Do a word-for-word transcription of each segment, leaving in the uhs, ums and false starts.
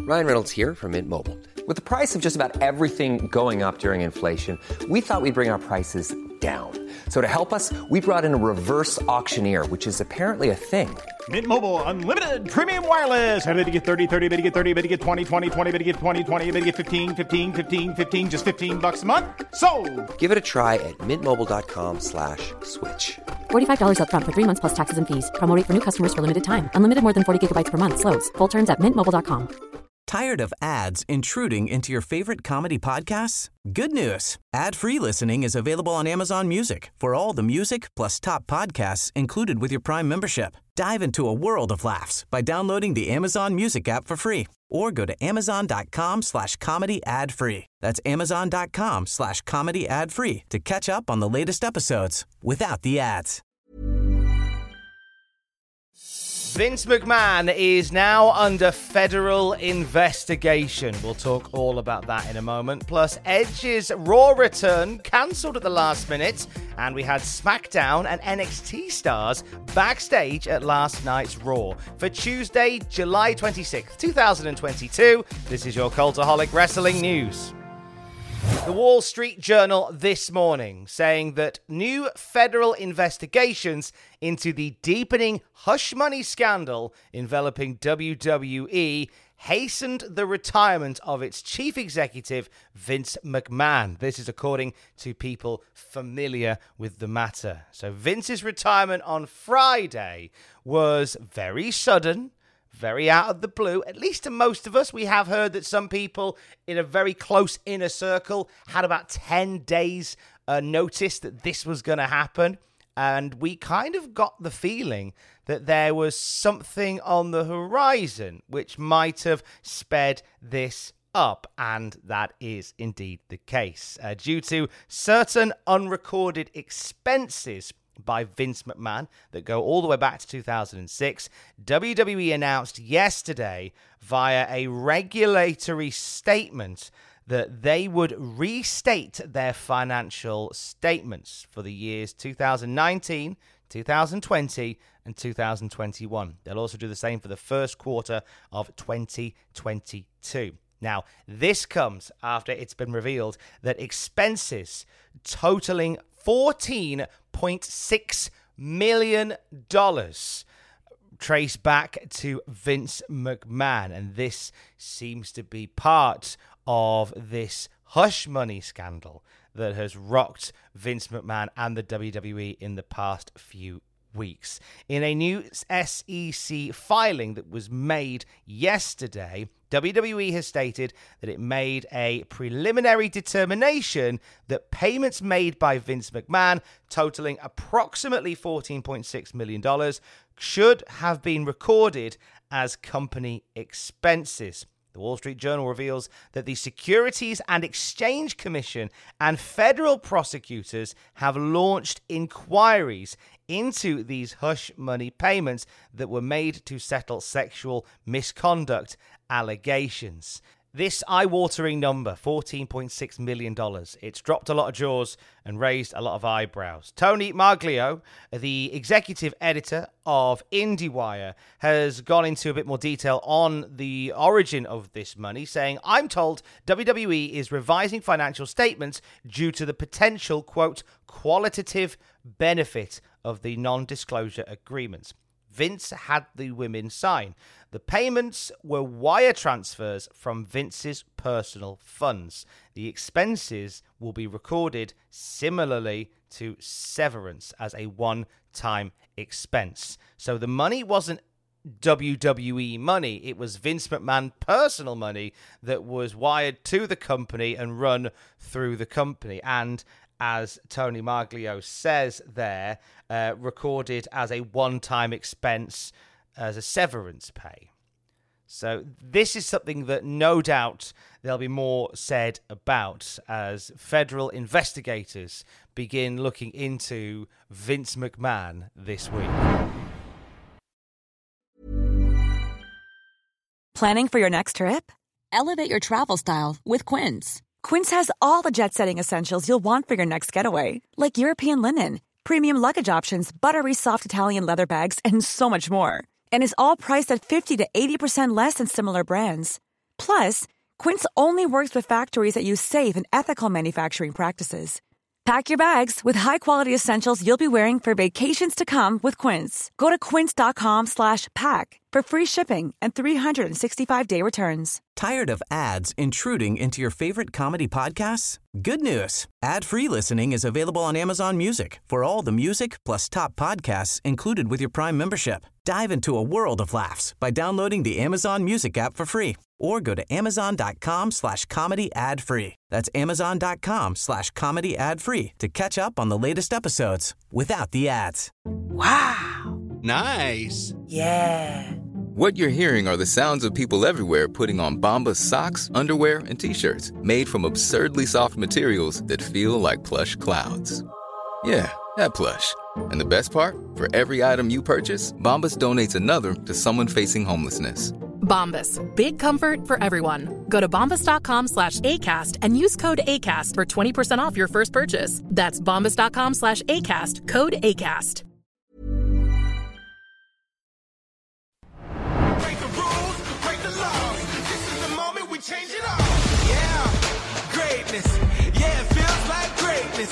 Ryan Reynolds here from Mint Mobile. With the price of just about everything going up during inflation, we thought we'd bring our prices down. So to help us, we brought in a reverse auctioneer, which is apparently a thing. Mint Mobile Unlimited Premium Wireless. How to get thirty, thirty, how to get thirty, how to get twenty, twenty, twenty, how to get twenty, twenty, how to get fifteen, fifteen, fifteen, fifteen, just fifteen bucks a month? Sold! Give it a try at mintmobile.com slash switch. forty-five dollars up front for three months plus taxes and fees. Promo rate for new customers for limited time. Unlimited more than forty gigabytes per month. Slows full terms at mint mobile dot com. Tired of ads intruding into your favorite comedy podcasts? Good news. Ad-free listening is available on Amazon Music for all the music plus top podcasts included with your Prime membership. Dive into a world of laughs by downloading the Amazon Music app for free or go to amazon.com slash comedy ad free. That's amazon.com slash comedy ad free to catch up on the latest episodes without the ads. Vince McMahon is now under federal investigation. We'll talk all about that in a moment. Plus, Edge's Raw return cancelled at the last minute. And we had SmackDown and N X T stars backstage at last night's Raw. For Tuesday, July twenty-sixth, twenty twenty-two, this is your Cultaholic Wrestling News. The Wall Street Journal this morning saying that new federal investigations into the deepening hush money scandal enveloping W W E hastened the retirement of its chief executive, Vince McMahon. This is according to people familiar with the matter. So Vince's retirement on Friday was very sudden, very out of the blue, at least to most of us. We have heard that some people in a very close inner circle had about ten days uh, notice that this was going to happen. And we kind of got the feeling that there was something on the horizon which might have sped this up. And that is indeed the case. Uh, due to certain unrecorded expenses by Vince McMahon that go all the way back to two thousand six, W W E announced yesterday via a regulatory statement that they would restate their financial statements for the years two thousand nineteen, two thousand twenty, and two thousand twenty-one. They'll also do the same for the first quarter of twenty twenty-two. Now, this comes after it's been revealed that expenses totaling fourteen point six million dollars trace back to Vince McMahon. And this seems to be part of this hush money scandal that has rocked Vince McMahon and the W W E in the past few weeks. In a new S E C filing that was made yesterday, W W E has stated that it made a preliminary determination that payments made by Vince McMahon, totaling approximately fourteen point six million dollars, should have been recorded as company expenses. The Wall Street Journal reveals that the Securities and Exchange Commission and federal prosecutors have launched inquiries into these hush money payments that were made to settle sexual misconduct allegations. This eye-watering number, fourteen point six million dollars, it's dropped a lot of jaws and raised a lot of eyebrows. Tony Maglio, the executive editor of IndieWire, has gone into a bit more detail on the origin of this money, saying, "I'm told W W E is revising financial statements due to the potential, quote, qualitative benefit of the non-disclosure agreements." Vince had the women sign. The payments were wire transfers from Vince's personal funds. The expenses will be recorded similarly to severance as a one-time expense. So the money wasn't W W E money. It was Vince McMahon personal money that was wired to the company and run through the company. And as Tony Maglio says there, uh, recorded as a one-time expense as a severance pay. So this is something that no doubt there'll be more said about as federal investigators begin looking into Vince McMahon this week. Planning for your next trip? Elevate your travel style with Quince. Quince has all the jet-setting essentials you'll want for your next getaway, like European linen, premium luggage options, buttery soft Italian leather bags, and so much more. And is all priced at fifty to eighty percent less than similar brands. Plus, Quince only works with factories that use safe and ethical manufacturing practices. Pack your bags with high-quality essentials you'll be wearing for vacations to come with Quince. Go to quince.com slash pack for free shipping and three sixty-five day returns. Tired of ads intruding into your favorite comedy podcasts? Good news. Ad-free listening is available on Amazon Music for all the music plus top podcasts included with your Prime membership. Dive into a world of laughs by downloading the Amazon Music app for free or go to amazon.com slash comedy ad free. That's amazon.com slash comedy ad free to catch up on the latest episodes without the ads. Wow. Nice. Yeah. What you're hearing are the sounds of people everywhere putting on Bombas socks, underwear, and T-shirts made from absurdly soft materials that feel like plush clouds. Yeah, that plush. And the best part? For every item you purchase, Bombas donates another to someone facing homelessness. Bombas. Big comfort for everyone. Go to bombas.com slash ACAST and use code ACAST for twenty percent off your first purchase. That's bombas.com slash ACAST. Code ACAST. Break the rules, break the laws. This is the moment we change it all. Yeah, greatness. Yeah, it feels like greatness.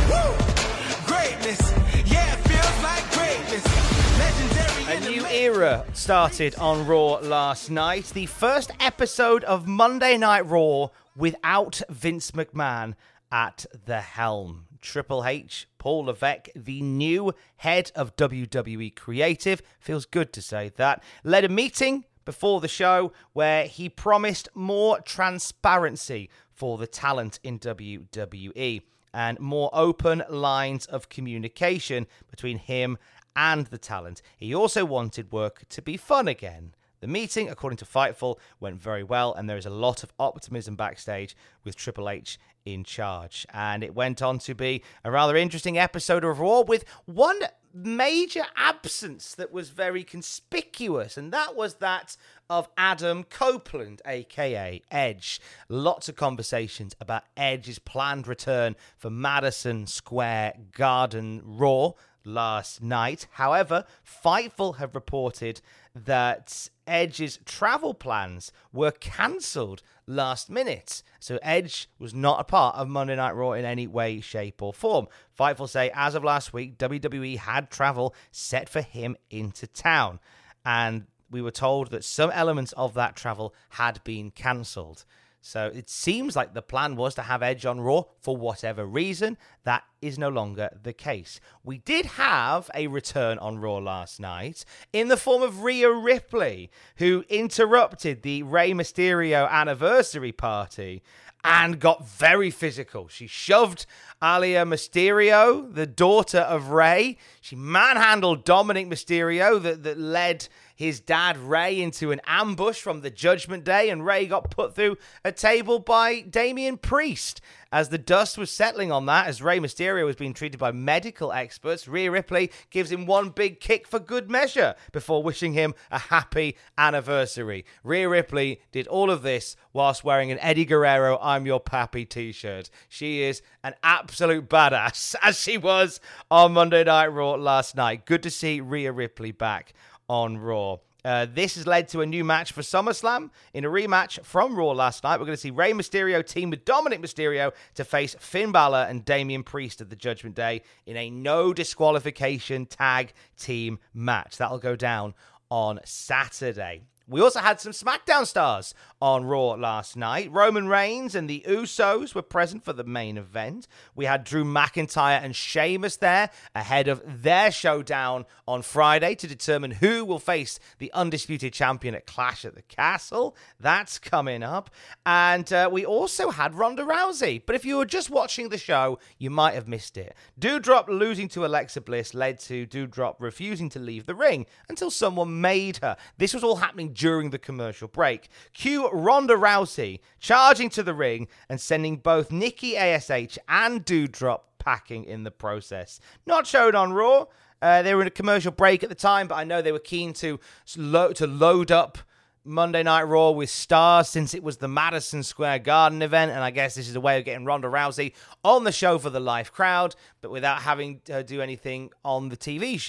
Woo! Greatness. Yeah, it feels like greatness. Legendary. A new era started on Raw last night. The first episode of Monday Night Raw without Vince McMahon at the helm. Triple H, Paul Levesque, the new head of W W E Creative, feels good to say that, led a meeting before the show where he promised more transparency for the talent in W W E and more open lines of communication between him and the talent. He also wanted work to be fun again. The meeting, according to Fightful, went very well, and there is a lot of optimism backstage with Triple H in charge. And it went on to be a rather interesting episode of Raw with one major absence that was very conspicuous, and that was that of Adam Copeland, aka Edge. Lots of conversations about Edge's planned return for Madison Square Garden Raw last night. However, Fightful have reported that Edge's travel plans were cancelled last minute. So Edge was not a part of Monday Night Raw in any way, shape or form. Fightful say as of last week, W W E had travel set for him into town. And we were told that some elements of that travel had been cancelled. So it seems like the plan was to have Edge on Raw for whatever reason. That is no longer the case. We did have a return on Raw last night in the form of Rhea Ripley, who interrupted the Rey Mysterio anniversary party and got very physical. She shoved Alia Mysterio, the daughter of Rey. She manhandled Dominic Mysterio that, that led his dad Rey into an ambush from the Judgment Day, and Rey got put through a table by Damian Priest. As the dust was settling on that, as Rey Mysterio was being treated by medical experts, Rhea Ripley gives him one big kick for good measure before wishing him a happy anniversary. Rhea Ripley did all of this whilst wearing an Eddie Guerrero I'm Your Pappy t-shirt. She is an absolute badass, as she was on Monday Night Raw last night. Good to see Rhea Ripley back on Raw. Uh, this has led to a new match for SummerSlam. In a rematch from Raw last night, we're going to see Rey Mysterio team with Dominic Mysterio to face Finn Balor and Damian Priest at the Judgment Day in a no disqualification tag team match. That'll go down on Saturday. We also had some SmackDown stars on Raw last night. Roman Reigns and the Usos were present for the main event. We had Drew McIntyre and Sheamus there ahead of their showdown on Friday to determine who will face the undisputed champion at Clash at the Castle. That's coming up. And uh, we also had Ronda Rousey. But if you were just watching the show, you might have missed it. Doudrop losing to Alexa Bliss led to Doudrop refusing to leave the ring until someone made her. This was all happening during the commercial break. Cue Ronda Rousey charging to the ring and sending both Nikki A S H and Doudrop packing in the process. Not shown on Raw. Uh, they were in a commercial break at the time, but I know they were keen to, lo- to load up Monday Night Raw with stars since it was the Madison Square Garden event, and I guess this is a way of getting Ronda Rousey on the show for the live crowd, but without having to do anything on the T V show.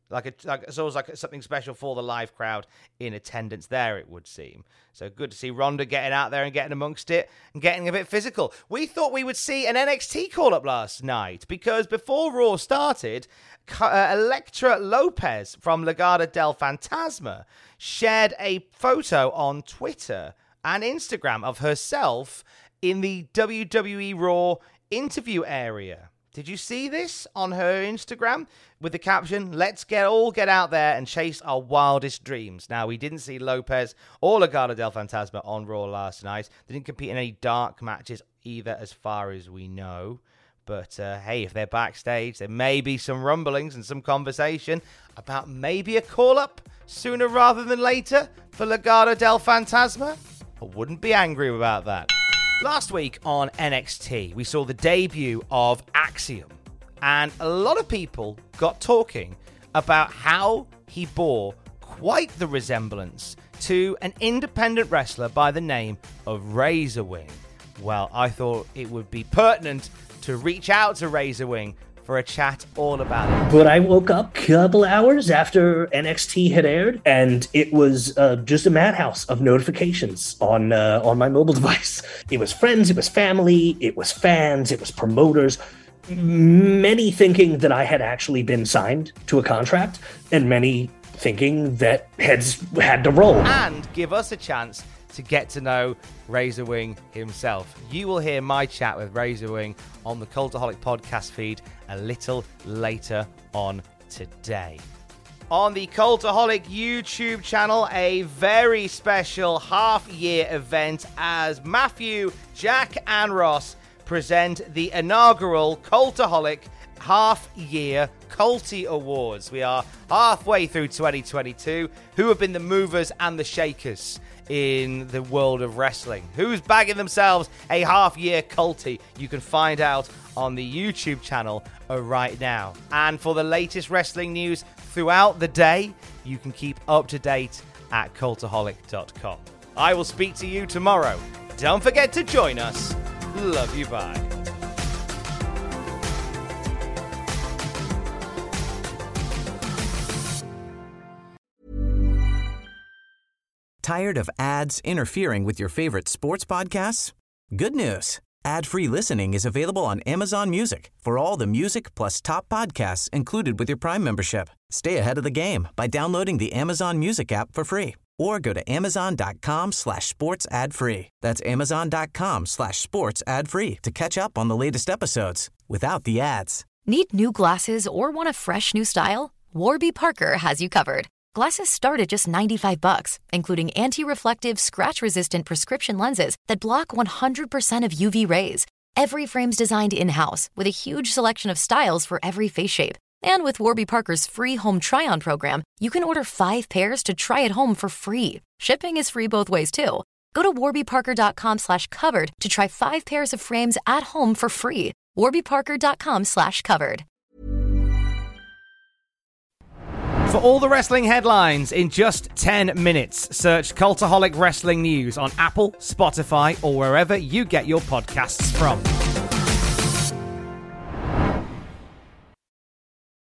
Like, a, like it's always like something special for the live crowd in attendance there, it would seem. So good to see Ronda getting out there and getting amongst it and getting a bit physical. We thought we would see an N X T call-up last night because before Raw started, uh, Elektra Lopez from Legado del Fantasma shared a photo on Twitter and Instagram of herself in the W W E Raw interview area. Did you see this on her Instagram with the caption, "Let's get all get out there and chase our wildest dreams"? Now, we didn't see Lopez or Legado del Fantasma on Raw last night. They didn't compete in any dark matches either, as far as we know. But, uh, hey, if they're backstage, there may be some rumblings and some conversation about maybe a call-up sooner rather than later for Legado del Fantasma. I wouldn't be angry about that. Last week on N X T, we saw the debut of Axiom, and a lot of people got talking about how he bore quite the resemblance to an independent wrestler by the name of Razor Wing. Well, I thought it would be pertinent to reach out to Razor Wing for a chat all about it. But I woke up a couple hours after N X T had aired, and it was uh, just a madhouse of notifications on uh, on my mobile device. It was friends, it was family, it was fans, it was promoters, many thinking that I had actually been signed to a contract, and many thinking that heads had to roll. And give us a chance to get to know Razor Wing himself. You will hear my chat with Razor Wing on the Cultaholic podcast feed a little later on today. On the Cultaholic YouTube channel, a very special half-year event as Matthew, Jack, and Ross present the inaugural Cultaholic half-year Culty Awards. We are halfway through twenty twenty-two. Who have been the movers and the shakers in the world of wrestling? Who's bagging themselves a half-year Culty? You can find out on the YouTube channel right now. And for the latest wrestling news throughout the day, you can keep up to date at cultaholic dot com. I will speak to you tomorrow. Don't forget to join us. Love you, bye. Tired of ads interfering with your favorite sports podcasts? Good news. Ad-free listening is available on Amazon Music for all the music plus top podcasts included with your Prime membership. Stay ahead of the game by downloading the Amazon Music app for free or go to amazon.com slash sports ad free. That's amazon.com slash sports ad free to catch up on the latest episodes without the ads. Need new glasses or want a fresh new style? Warby Parker has you covered. Glasses start at just ninety-five bucks, including anti-reflective, scratch-resistant prescription lenses that block one hundred percent of U V rays. Every frame's designed in-house with a huge selection of styles for every face shape. And with Warby Parker's free home try-on program, you can order five pairs to try at home for free. Shipping is free both ways, too. Go to warbyparker.com slash covered to try five pairs of frames at home for free. warbyparker.com slash covered. For all the wrestling headlines in just ten minutes, search Cultaholic Wrestling News on Apple, Spotify, or wherever you get your podcasts from.